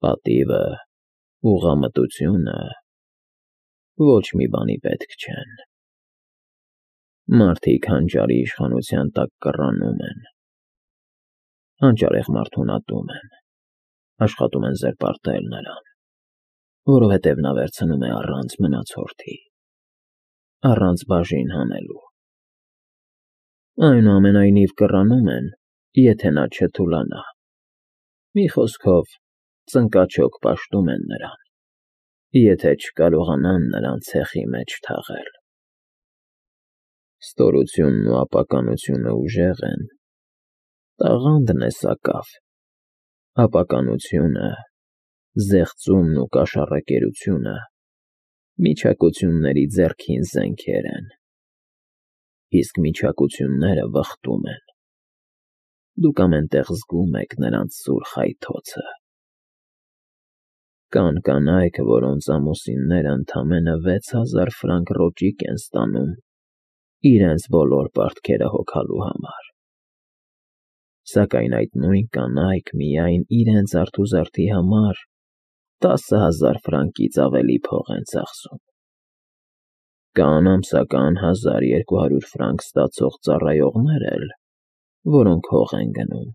պատիվը, ուղղամտությունը ոչ մի բանի պետք չեն։ Մարդիկ հանճարի իշխանության տակ կռանում են, հանճարեղ մարդուն ատում են, աշխատում են զերպարտել նրան, որովհետև նա վերցնում է առանց մնացորդի, առանց բաժին հանելու։ Այնուամենայնիվ կռանում են, եթե նա չթուլանա։ Մի խոսքով, ծնկաչոք պաշտում են նրան, եթե չկարողանան նրան ցեխի մեջ թաղել։ Ստորությունն ու ապականությունը ուժեղ են, տաղանդն է սակավ, ապականությունը, զեղծումն ու կաշառակերությունը միչակությունների ձեռքին զենքեր են, իսկ միչակությունները վխտում են։ Դուք ամեն տեղ զգում եք նրանց սուր խայթոցը։ Կան կանայք, որոնց ամուսինները ընդամենը 6000 ֆրանկ ռոճիկ են ստանում իրենց բոլոր պարտքերը հոգալու համար, սակայն այդ նույն կանայք միայն իրենց արթուզարդի համար 10,000 ֆրանկից ավելի փող են ծախսում։ Կան ամսական 1200 ֆրանկ ստացող ծառայողներ էլ, որոնք հող են գնում։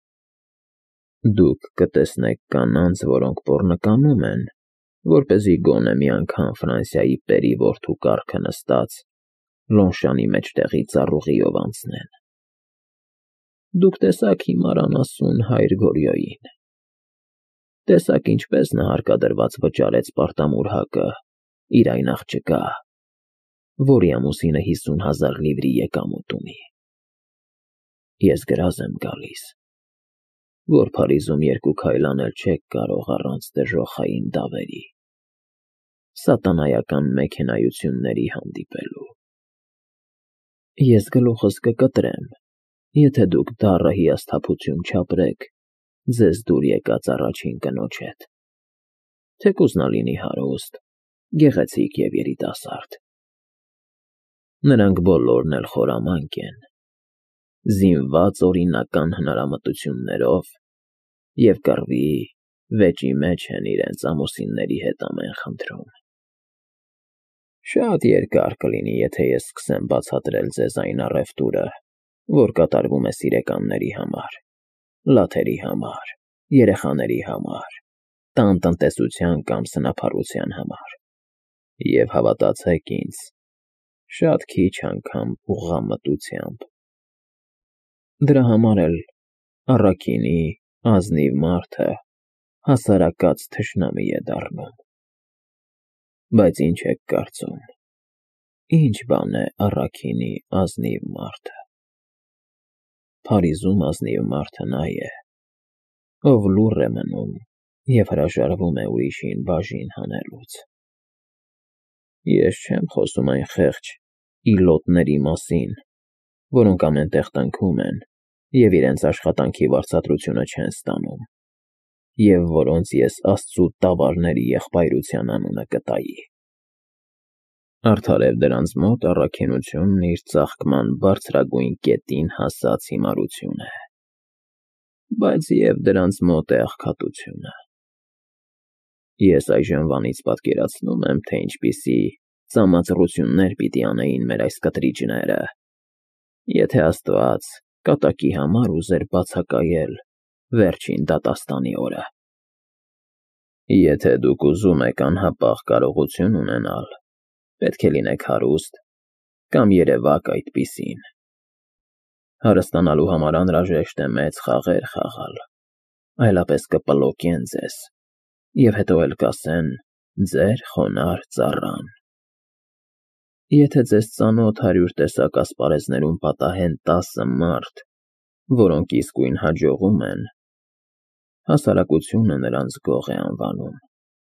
Դուք կտեսնեք կանանց, որոնք պոռնականում են, որպեսզի գոնե մի անգամ Ֆրանսիայի պերի որդու կառքը նստած Լոնշանի մեջտեղի ծառուղիով անցնեն։ Դուք տեսաք հիմար անասուն հայր Գորյոյին։ Տեսաք ինչպես նա հարկադրված վճարեց Պարտամուրհակը իր այն աղջկա, որի ամուսինը 50,000 լիվրի եկամուտ ունի։ Ես գրազ եմ գալիս, որ Փարիզում 2 քայլ անել չեք կարող առանց դժոխային դավերի, սատանայական մեքենայությունների հանդիպելու։ Ես գլուխս կկտրեմ, եթե դուք դառը հիասթափություն չապրեք ձեզ դուր եկած առաջին կնոջ հետ, թեկուզ նա լինի հարուստ, գեղեցիկ և երիտասարդ։ Նրանք բոլորն էլ խորամանկ են, զինված օրինական հնարամտություններով և կռվի, վեճի մեջ են իրենց ամուսինների հետ ամեն խնդրում։ Շատ երկար կլինի, եթե ես սկսեմ բացատրել ձեզ այն առևտուրը, որ կատարվում է սիրեկանների համար, լաթերի համար, երեխաների համար, տան տնտեսության կամ սնափառության համար, և հավատացեք ինձ, շատ քիչ անգամ ուղղամտությամբ։ Դրա համար էլ առաքինի, ազնիվ մարդը հասարակած թշնամի է դառնում։ Բայց ինչ եք կարծում, ինչ բան է առաքինի ազնիվ մարդը։ Փարիզում ազնիվ մարդը նա է, ով լուռ է մնում և հրաժարվում է ուրիշին բաժին հանելուց։ Ես չեմ խոսում այն խեղճ իլոտների մասին, որոնք ամեն տեղ տնքում են և իրենց աշխատանքի վարձատրությունը չեն ստանում, և որոնց ես Աստծու տավարների եղբայրության անունը կտայի։ Արդարև դրանց մոտ առաքինությունն իր ծաղկման բարձրագույն կետին հասած հիմարություն է, բայց և դրանց մոտ է աղքատությունը։ Ես այժմվանից պատկերացնում եմ, թե ինչպիսի ծամածռություններ պիտի անեին մեր այս կտրիճները, եթե Աստված կատակի համար ուզեր բացակայել վերջին դատաստանի օրը։ Եթե դուք ուզում եք անհապաղ կարողություն ունենալ, պետք է լինեք հարուստ կամ երևաք այդպիսին։ Հարստանալու համար անհրաժեշտ է մեծ խաղեր խաղալ, այլապես կպլոկեն ձեզ, և հետո էլ կասեն ձեր խոնարհ ծառան։ Եթե ձեզ ծանոթ 100 տեսակ ասպարեզներում պատահեն 10 մարդ, որոնք իսկույն հաջողում են, հասարակությունը նրանց գող է անվանում։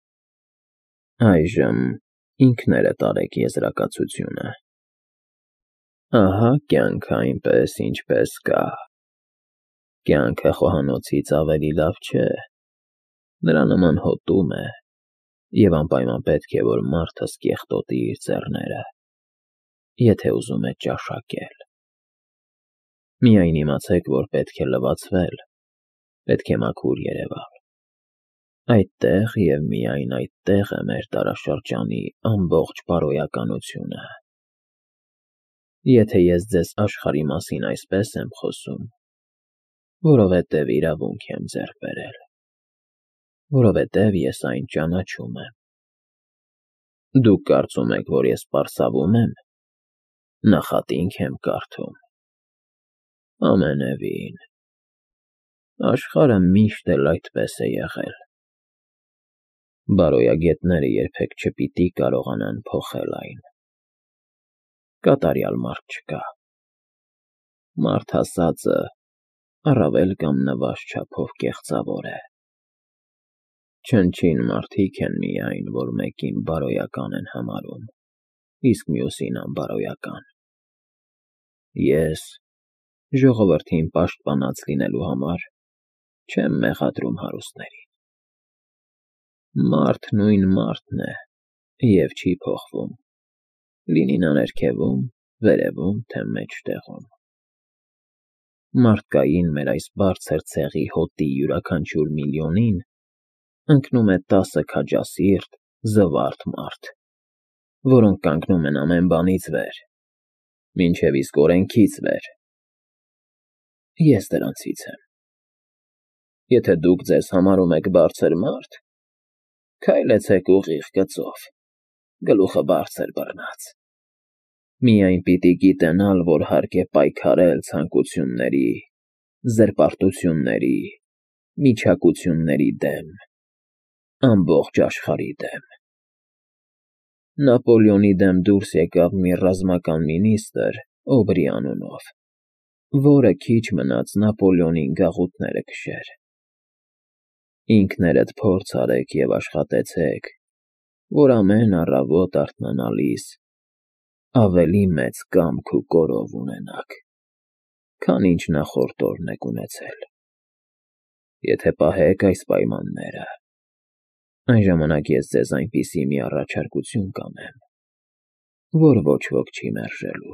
Այժմ ինքներդ արեք եզրակացությունը։ Ահա կյանքը այնպես, ինչպես կա։ Կյանքը խոհանոցից ավելի լավ չէ, նրա նման հոտում է, և անպայման պետք է, որ մարդը սկեղտոտի իր ձեռները, եթե ուզում է ճաշակել։ Միայն իմացեք, որ պետք է լվացվել, պետք է մաքուր երևալ։ Այդտեղ և միայն այդտեղ է մեր դարաշրջանի ամբողջ բարոյականությունը։ Եթե ես ձեզ աշխարհի մասին այսպես եմ խոսում, որովհետև իրավունք եմ ձեռք բերել, որովհետև ես այն ճանաչում եմ։ Դուք կարծում եք, որ ես պարսավում եմ, նախատինք եմ կարդում։ Ամենևին, աշխարհը միշտ էլ այդպես է եղել։ Բարոյագետները երբեք չպիտի կարողանան փոխել այն։ Կատարյալ մարդ չկա։ Մարդ ասածը առավել կամ նվազ չափով կեղծավոր է։ Չնչին մարդիկ են միայն, որ մեկին բարոյական են համարում, իսկ մյուսին անբարոյական։ Ես, ժողովրդին պաշտպանած լինելու համար, չեմ մեղադրում հարուստներին։ Մարդ նույն մարդն է և չի փոխվում, լինի նա ներքևում, վերևում, թե մեջտեղում։ Մարդկային մեր այս բարձր ցեղի հոտի յուրաքանչյուր միլիոնին ընկնում է 10 քաջասիրտ, զվարթ մարդ, որոնք կանգնում են ամեն բանից վեր, մինչև իսկ օրենքից վեր։ Ես դրանցից եմ։ Եթե դուք ձեզ համարում եք բարձր մարդ, քայլեցեք ուղիղ գծով, գլուխը բարձր բռնած։ Միայն պիտի գիտենալ, որ հարկ է պայքարել ցանկությունների, զրպարտությունների, միջակությունների դեմ, ամբողջ աշխարհի դեմ։ Նապոլեոնի դեմ դուրս եկավ մի ռազմական մինիստրը Օբրի անունով, որը քիչ մնաց Նապոլեոնին գաղութները քշեր։ Ինքներդ փորձ արեք և աշխատեցեք, որ ամեն առավոտ արթնանալիս ավելի մեծ կամք ու կորով ունենաք, քան ինչ նախորդ օրն եք ունեցել։ Եթե պահեք այս պայմանները, այն ժամանակ ես ձեզ այնպիսի մի առաջարկություն կանեմ, որ ոչ ոք չի մերժելու։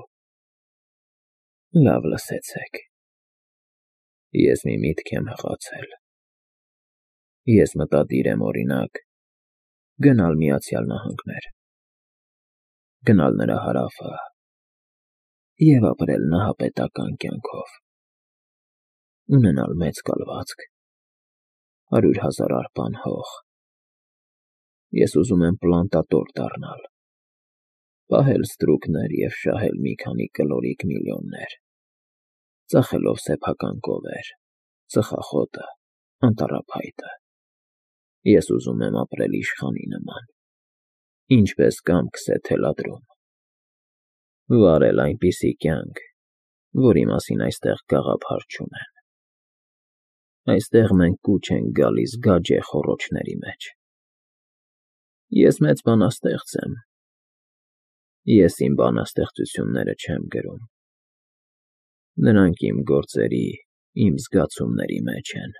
Լավ լսեցեք։ Ես մի միտք եմ հղացել։ Ես մտադիր եմ, օրինակ, գնալ Միացյալ Նահանգներ, գնալ նրա հարավը և ապրել նահապետական կյանքով, ունենալ մեծ կալվածք, 100,000 արպան հող։ Ես ուզում եմ պլանտատոր դառնալ, պահել ստրուկներ և շահել մի քանի կլորիկ միլիոններ, ծախելով սեփական կովեր, ծխախոտը, անտառափայտը։ Ես ուզում եմ ապրել իշխանի նման, ինչպես կամքս է թելադրում, վարել այնպիսի կյանք, որի մասին այստեղ գաղափար չունեն։ Այստեղ մենք կուչ ենք գալիս գաջե խոռոչների մեջ։ Ես մեծ բանաստեղծ եմ։ Ես իմ բանաստեղծությունները չեմ գրում։ Նրանք իմ գործերի, իմ զգացումների մեջ են։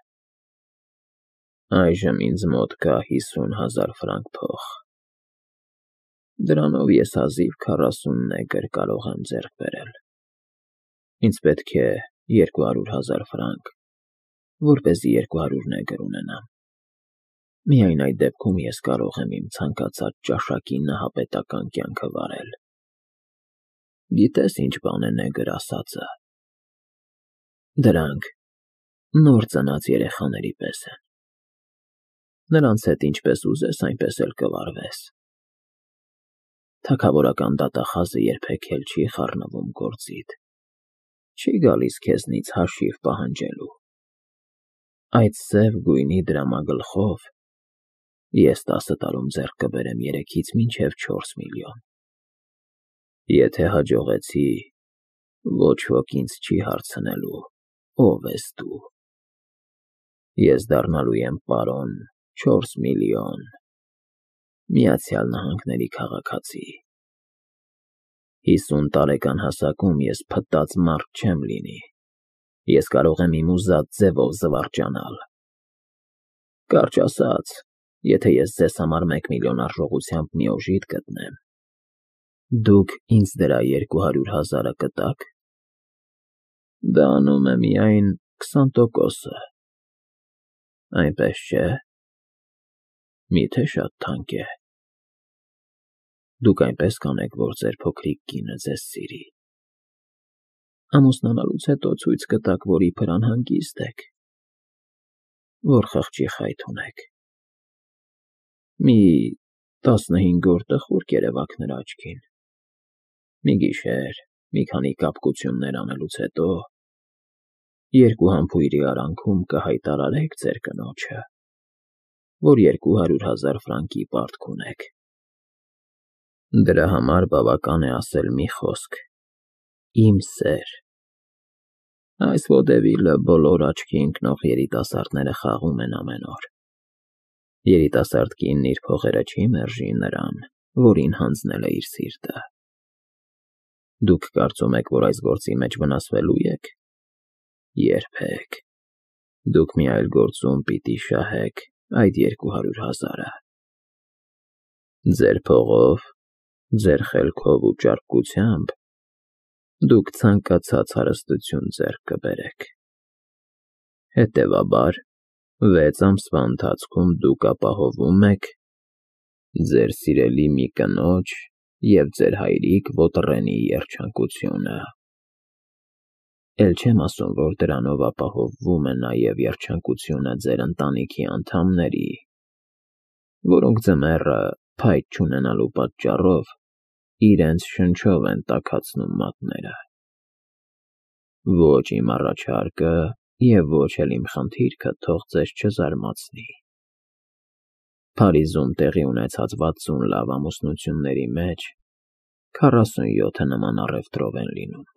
Այժմ ինձ մոտ կա 50,000 ֆրանկ փող։ Դրանով ես հազիվ 40 նեգր կարող եմ ձեռք բերել։ Ինձ պետք է 200,000 ֆրանկ, որպեսզի 200 նեգր ունենամ։ Միայն այդ դեպքում ես կարող եմ իմ ցանկացած ճաշակի նահապետական կյանքը վարել։ Գիտես ինչ բան է նեգր ասածը։ Դրանք նոր ծնած երեխաների պես են։ Նրանց հետ ինչպես ուզես, այնպես էլ կվարվես։ Թագավորական դատախազը երբեք էլ չի խառնվում գործիդ, չի գալիս քեզնից հաշիվ պահանջելու։ Այդ սև գույնի դրամագլխով ես 10 տարում ձեռք կբերեմ 3-ից մինչև 4 միլիոն։ Եթե հաջողեցի, ոչ ոք ինձ չի հարցնելու, ով ես դու։ Ես դառնալու եմ պարոն 4 միլիոն, Միացյալ Նահանգների քաղաքացի։ 50 տարեկան հասակում ես փտած մարդ չեմ լինի։ Ես կարող եմ իմ ուզած ձևով զվարճանալ։ Կարճ ասած, եթե ես ձեզ համար 1 միլիոն արժողությամբ մի օժիտ գտնեմ, դուք ինձ դրա 200,000-ը կտա՞ք։ Դա անում է միայն 20%-ը։ Այնպես չէ։ Միթե շատ թանկ է։ Դուք այնպես կանեք, որ ձեր փոքրիկ կինը ձեզ սիրի։ Ամուսնանալուց հետո ցույց կտաք, որ իբր անհանգիստ եք, որ խղճի խայթ ունեք։ Մի 15 օր տխուր կերևաք նրա աչքին։ Մի գիշեր, մի քանի կապկություններ անելուց հետո, երկու համբույրի արանքում կհայտարարեք ձեր կնոջը, որ 200,000 ֆրանկի պարտք ունեք։ Դրա համար բավական է ասել մի խոսք. «Իմ սեր»։ Այս ոդևիլը բոլոր աչքի ընկնող երիտասարդները խաղում են ամեն օր։ Երիտասարդ կինն իր փողերը չի մերժի նրան, որին հանձնել է իր սիրտը։ Դուք կարծում եք, որ այս գործի մեջ վնասվելու եք։ Երբեք։ Դուք մի այլ գործում պիտի շահեք այդ 200,000-ը։ Ձեր փողով, ձեր խելքով ու ճարպկությամբ դուք ցանկացած հարստություն ձեռք կբերեք։ Հետևաբար, 6 ամսվա ընթացքում դուք ապահովում եք ձեր սիրելի մի կնոջ և ձեր հայրիկ Վոտռենի երջանկությունը։ Էլ չեմ ասում, որ դրանով ապահովվում է նաև երջանկությունը ձեր ընտանիքի անդամների, որոնք ձմեռը, փայտ չունենալու պատճառով, իրենց շնչով են տաքացնում մատները։ Ոչ իմ առաջարկը և ոչ էլ իմ խնդիրքը թող ձեզ չզարմացնի։ Փարիզում տեղի ունեցած 60 լավ ամուսնությունների մեջ 47-ը նման առևտրով են լինում։